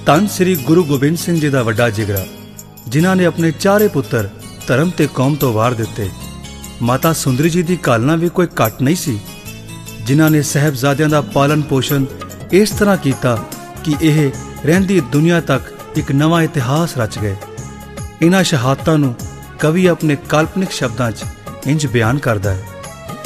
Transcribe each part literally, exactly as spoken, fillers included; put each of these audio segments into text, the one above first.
धन श्री गुरु गोबिंद सिंह जी का वड्डा जिगरा, जिन्हां ने अपने चारे पुत्र धर्म ते कौम तो वार दिते। माता सुंदरी जी की घालना भी कोई घट नहीं सी, जिन्हां ने साहिबजादियां दा पालन पोषण इस तरह किया कि यह रहिंदी दुनिया तक एक नवा इतिहास रच गए। इन्हां शहादतां नूं कवि अपने काल्पनिक शब्दां च इंज बयान करदा है।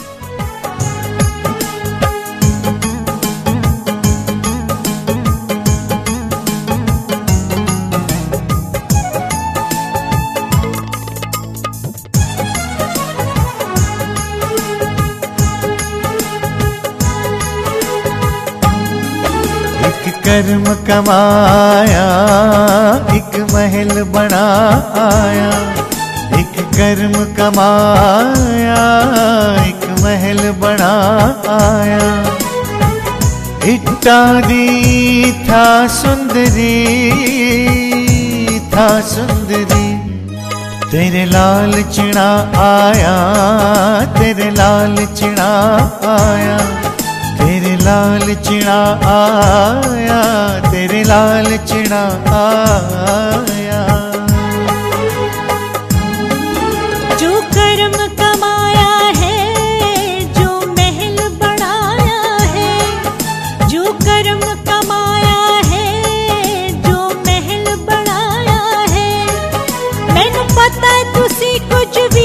कर्म कमाया एक महल बनाया, एक कर्म कमाया एक महल बनाया। इट्टा दी था सुंदरी था सुंदरी, तेरे लाल चिड़ा आया तेरे लाल चिड़ा आया, तेरे लाल चिड़ा आया तेरे लाल चिड़ा आया। जो कर्म कमाया है, जो महल बनाया है, जो कर्म कमाया है, जो महल बनाया है। मैनू पता है तुसी कुछ भी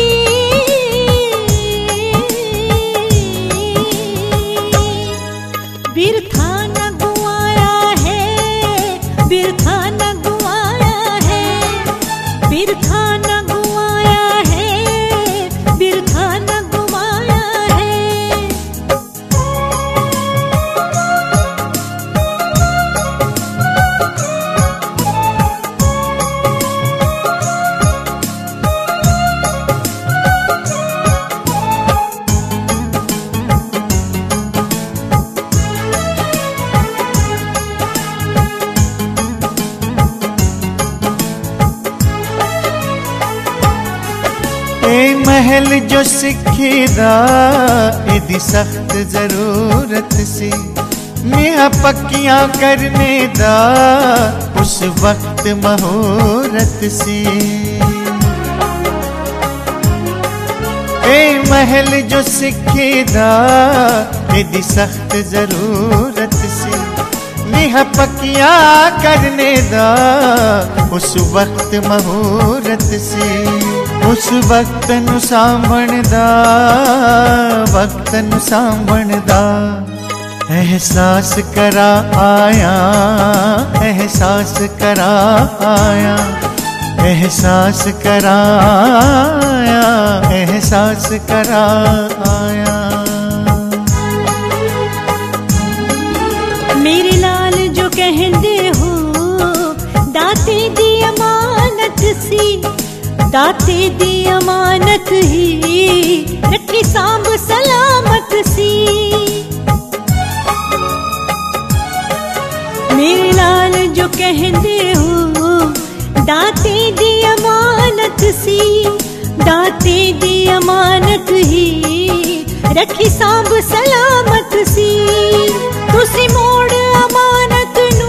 बिरथा न गुआया है, बिरथा न गुआया है, बिरथा न गुआया है, बिरथा न गुआया है। महल जो सिखेदा इदी सख्त जरूरत सी, मियां पक्कियां करने दा उस वक्त महूरत सी। ए महल जो सिखेदा इदी सख्त जरूरत सी, मियां पक्कियां करने दा उस वक्त महूरत सी। उस वक्त नू सांभण दा वक्त नू सांभण दा एहसास करा आया, एहसास करा आया, एहसास करा आया, एहसास करा आया। मेरे लाल जो कहंदे हो दाते दी अमानत सी, दाते दी अमानत ही रखी सांभ सलामत सी। मेरे लाल जो कहंदे हो दाते दी अमानत सी, दाते दी अमानत ही रखी सांभ सलामत सी। तुसी मोड़ अमानत नू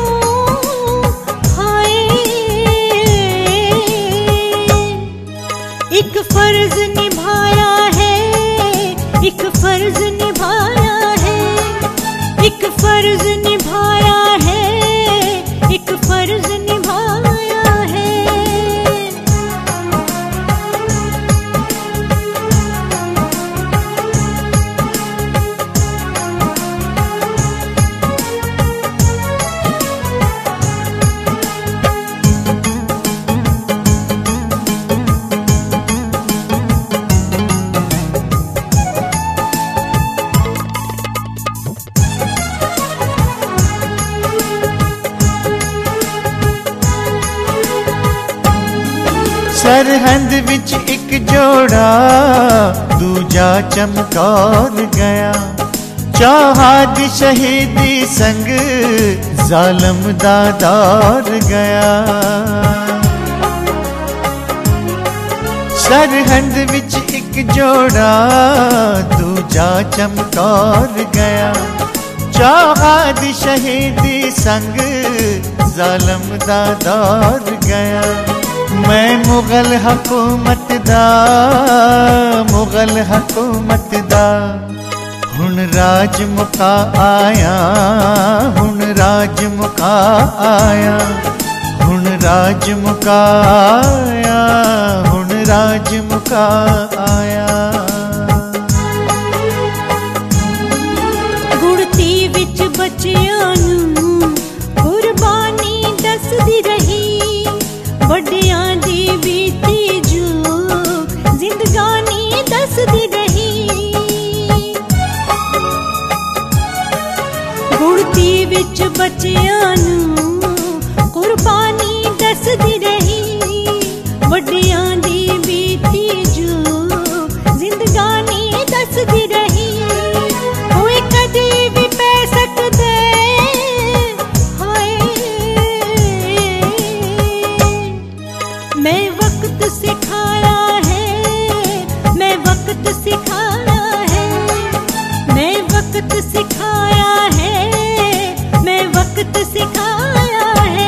एक फर्ज निभाया है, एक फर्ज निभाया है, एक फर्ज निभाया है, एक फर्ज निभाया है। सरहंद विच एक जोड़ा दूजा चमकौर गया, चौहाद शहीदी संग जालम दा दौर गया। सरहंद विच एक जोड़ा दूजा चमकौर गया, चौहाद शहीदी संग ਜ਼ਾਲਮ ਦਾ ਦੌਰ ਗਿਆ। मैं मुगल हकूमत दा मुगल हकूमत दा हुण राज मुका आया हुण राज मुका आया हुण राज मुका आया हुण राज मुका आया। गुड़ती विच बच्चियां नूं कुर्बानी दसदी रही, वड्डियां दी बीती जो जिंदगानी दसदी रही। गुड़ती विच बच्चियां नूं कुर्बानी दसदी रही, वड्डियां दी बीती जो जिंदगानी दसदी रही। कोई कदी भी पै सकदे मैं वक्त सिखाया है, मैं वक्त सिखाया है, मैं वक्त सिखाया है, मैं वक्त सिखाया है।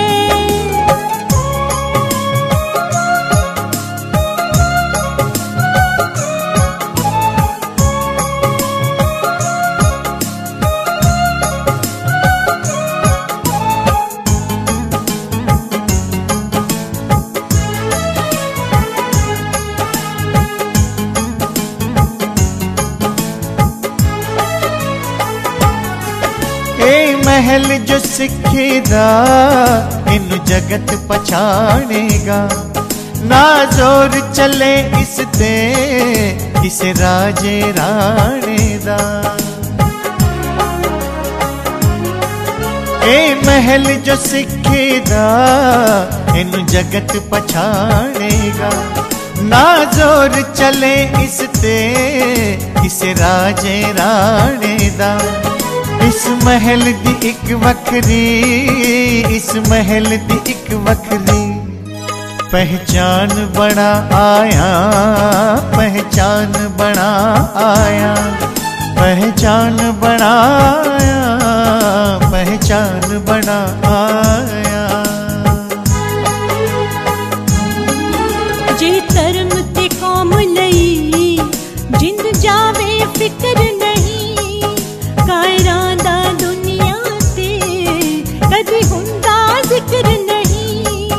महल जो सिखेगा इनु जगत पछानेगा, ना जोर चले इसते किस राजे राणे दा। ए महल जो सिखेगा इनु जगत पछानेगा, ना जोर चले इसते किस राजे राणे दा। इस महल दी एक वखरी इस महल दी एक वखरी पहचान बना आया पहचान बना आया पहचान बना आया पहचान बना आया। जे धर्म ते कौम लई जिंद जावे फिक्र नहीं, कायरां दा दुनिया ते कदी हुंदा जिक्र नहीं।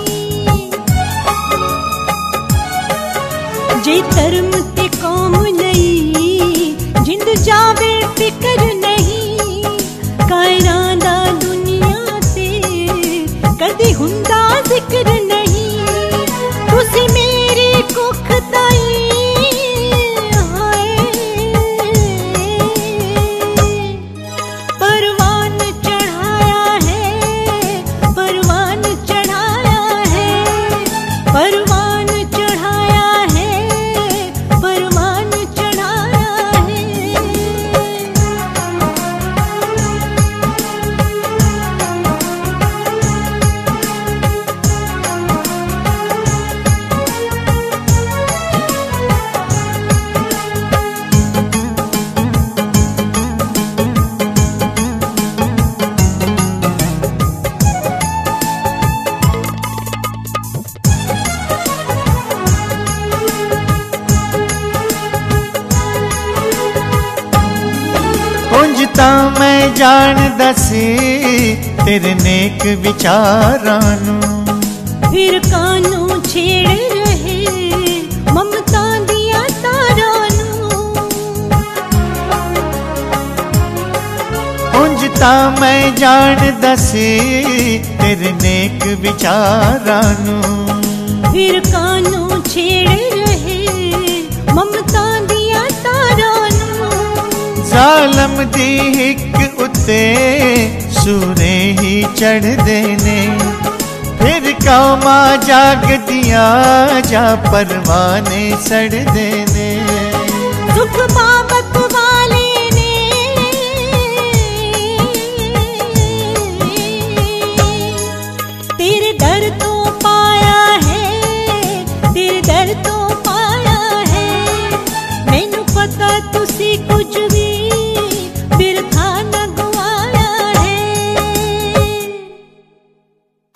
जे धर्म ते कौम लई जिंद जावे फिक्र नहीं, कायरां दा दुनिया ते कदी हुंदा जिक्र नहीं। तुसी मेरी कुख ताई ਤਾਂ ਮੈਂ ਜਾਣਦਾ ਸੀ ਤੇਰੇ ਨੇਕ ਵਿਚਾਰਾਂ ਨੂੰ, ਫਿਰ ਕਾਨੂੰ ਛੇੜ ਰਹੇ ਮਮਤਾ ਦੀਆਂ ਤਾਰਾਂ ਨੂੰ। ਉਂਝ ਤਾਂ ਮੈਂ ਜਾਣਦਾ ਸੀ ਤੇਰੇ ਨੇਕ ਵਿਚਾਰਾਂ ਨੂੰ, ਫਿਰ ਕਾਨੂੰ ਛੇੜ ਰਹੇ ਮਮਤਾ ਦੀਆਂ ਤਾਰਾਂ ਨੂੰ। ਜ਼ਾਲਮ ਦੀ ਹਿੱਕ ਉੱਤੇ ਸੂਰੇ ਹੀ ਚੜ੍ਹਦੇ ਨੇ, ਫਿਰ ਕੌਮਾਂ ਜਾਗਦੀਆਂ ਜਾਂ ਪਰਵਾਨੇ ਸੜਦੇ ਨੇ। ਸੁਖ ਬਾਬਤ ਵਾਲੇ ਨੇ ਤੇਰੇ ਦਰ ਤੋਂ ਪਾਇਆ ਹੈ, ਤੇਰੇ ਦਰ ਤੋਂ ਪਾਇਆ ਹੈ। ਮੈਨੂੰ ਪਤਾ ਤੁਸੀਂ